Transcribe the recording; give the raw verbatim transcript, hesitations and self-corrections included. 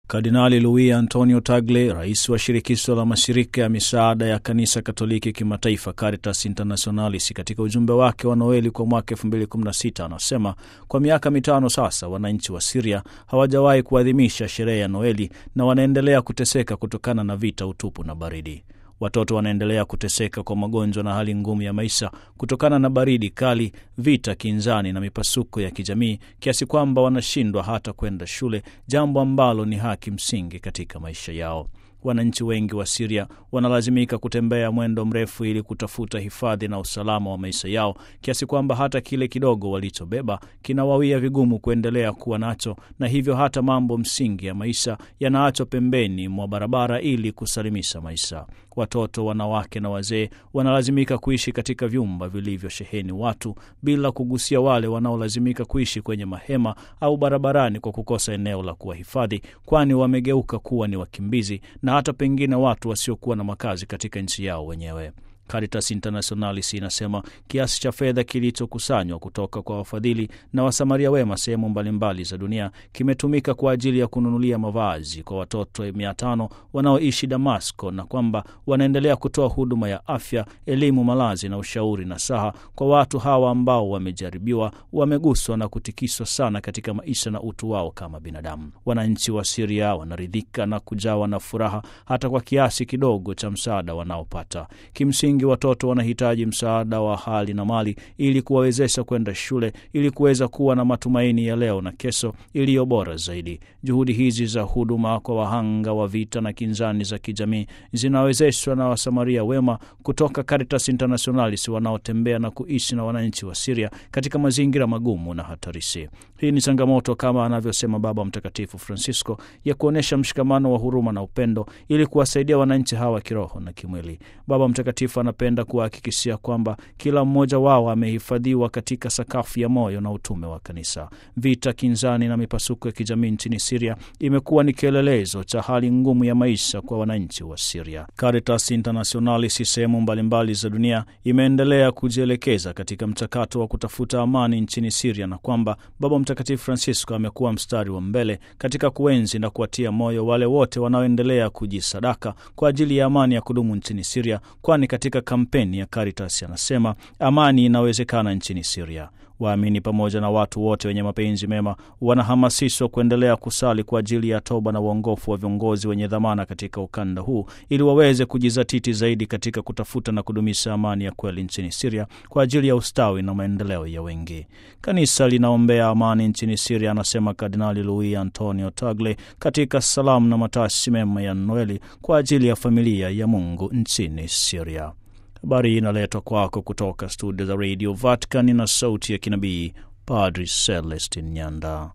Kardinali Luis Antonio Tagle, rais wa shirikisho la mashirika ya misaada ya kanisa Katoliki kimataifa Caritas Internationalis, katika ujumbe wake wa Noeli kwa mwaka elfu mbili kumi na sita anasema kwa miaka mitano sasa wananchi wa Syria hawajawahi kuadhimisha sherehe ya Noeli na wanaendelea kuteseka kutokana na vita, utupu na baridi. Watoto wanaendelea kuteseka kwa magonjwa na hali ngumu ya maisha kutokana na baridi kali, vita, kinzani na mipasuko ya kijamii, kiasi kwamba wanashindwa hata kwenda shule, jambo ambalo ni haki msingi katika maisha yao. Wananchi wengi wa Syria wanalazimika kutembea mwendo mrefu ili kutafuta hifadhi na usalama wa maisha yao, kiasi kwamba hata kile kidogo walichobeba kinawawia vigumu kuendelea kuwa nacho, na hivyo hata mambo msingi ya maisha yanaachwa pembeni mwa barabara ili kusalimisha maisha. Watoto, wanawake na wazee wanalazimika kuishi katika vyumba vilivyosheheni watu, bila kugusia wale wanaolazimika kuishi kwenye mahema au barabarani kwa kukosa eneo la kuwahifadhi, kwani wamegeuka kuwa ni wakimbizi na hata pengine watu wasiokuwa na makazi katika nchi yao wenyewe. Caritas Internationalis inasema kiasi cha fedha kilichokusanywa kutoka kwa wafadhili na wasamaria wema sehemu mbalimbali za dunia kimetumika kwa ajili ya kununulia mavazi kwa watoto mia tano wanaoishi Damasco, na kwamba wanaendelea kutoa huduma ya afya, elimu, malazi na ushauri na saha kwa watu hawa ambao wamejaribiwa, wameguswa na kutikiswa sana katika maisha na utu wao kama binadamu. Wananchi wa Syria wanaridhika na kujawa na furaha hata kwa kiasi kidogo cha msaada wanaopata. Kimsingi watoto wanahitaji msaada wa hali na mali ili kuwawezesha kwenda shule, ili kuweza kuwa na matumaini ya leo na kesho iliyo bora zaidi. Juhudi hizi za huduma kwa wahanga wa vita na kinzani za kijamii zinawezeshwa na wasamaria wema kutoka Caritas Internationalis wanaotembea na kuishi na wananchi wa Syria katika mazingira magumu na hatarishi. Hii ni changamoto, kama anavyosema Baba Mtakatifu Francisco, ya kuonesha mshikamano wa huruma na upendo ili kuwasaidia wananchi hawa kiroho na kimwili. Baba Mtakatifu anapenda kuhakikishia kwamba kila mmoja wao amehifadhiwa katika sakafu ya moyo na utume wa kanisa. Vita, kinzani na mipasuko ya kijamii nchini Syria imekuwa ni kielelezo cha hali ngumu ya maisha kwa wananchi wa Syria. Caritas Internationalis sehemu mbalimbali za dunia imeendelea kujielekeza katika mchakato wa kutafuta amani nchini Syria, na kwamba Baba Mtakatifu Francisco amekuwa mstari wa mbele katika kuenzi na kuwatia moyo wale wote wanaoendelea kujisadaka kwa ajili ya amani ya kudumu nchini Syria, kwani katika kampeni ya Caritas anasema amani inawezekana nchini Syria. Waamini pamoja na watu wote wenye mapenzi mema wanahamasishwa kuendelea kusali kwa ajili ya toba na uongofu wa viongozi wenye dhamana katika ukanda huu, ili waweze kujizatiti zaidi katika kutafuta na kudumisha amani ya kweli nchini Syria kwa ajili ya ustawi na maendeleo ya wengi. Kanisa linaombea amani nchini Syria, anasema Kardinali Luis Antonio Tagle katika salamu na matashi mema ya Noeli kwa ajili ya familia ya Mungu nchini Syria. Habari inaletwa kwako kutoka studio za Radio Vatican na sauti ya kinabii, Padri Celestin Nyanda.